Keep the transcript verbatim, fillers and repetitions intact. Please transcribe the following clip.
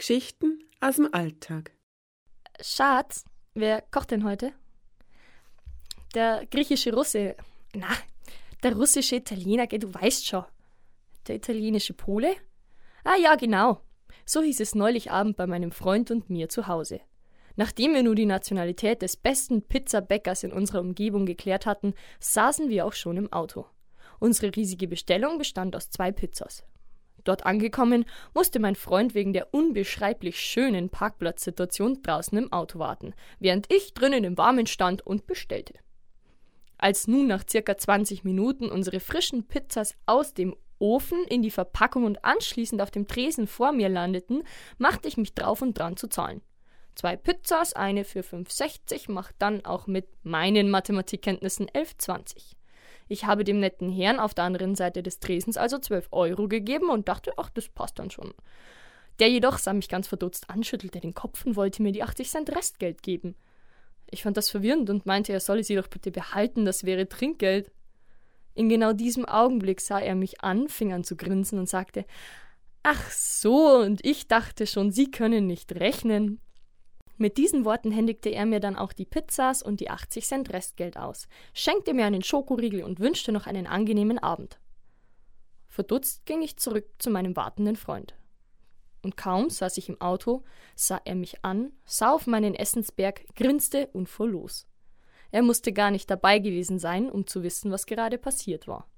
Geschichten aus dem Alltag. Schatz, wer kocht denn heute? Der griechische Russe. Na, der russische Italiener, gell, du weißt schon. Der italienische Pole? Ah ja, genau. So hieß es neulich Abend bei meinem Freund und mir zu Hause. Nachdem wir nur die Nationalität des besten Pizzabäckers in unserer Umgebung geklärt hatten, saßen wir auch schon im Auto. Unsere riesige Bestellung bestand aus zwei Pizzas. Dort angekommen, musste mein Freund wegen der unbeschreiblich schönen Parkplatzsituation draußen im Auto warten, während ich drinnen im Warmen stand und bestellte. Als nun nach circa zwanzig Minuten unsere frischen Pizzas aus dem Ofen in die Verpackung und anschließend auf dem Tresen vor mir landeten, machte ich mich drauf und dran zu zahlen. Zwei Pizzas, eine für fünf sechzig, macht dann auch mit meinen Mathematikkenntnissen elf zwanzig. Ich habe dem netten Herrn auf der anderen Seite des Tresens also zwölf Euro gegeben und dachte, ach, das passt dann schon. Der jedoch sah mich ganz verdutzt an, schüttelte den Kopf und wollte mir die achtzig Cent Restgeld geben. Ich fand das verwirrend und meinte, er solle sie doch bitte behalten, das wäre Trinkgeld. In genau diesem Augenblick sah er mich an, fing an zu grinsen und sagte, ach so, und ich dachte schon, Sie können nicht rechnen. Mit diesen Worten händigte er mir dann auch die Pizzas und die achtzig Cent Restgeld aus, schenkte mir einen Schokoriegel und wünschte noch einen angenehmen Abend. Verdutzt ging ich zurück zu meinem wartenden Freund. Und kaum saß ich im Auto, sah er mich an, sah auf meinen Essensberg, grinste und fuhr los. Er musste gar nicht dabei gewesen sein, um zu wissen, was gerade passiert war.